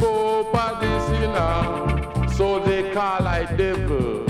Pope of the sinner, so they call I devil.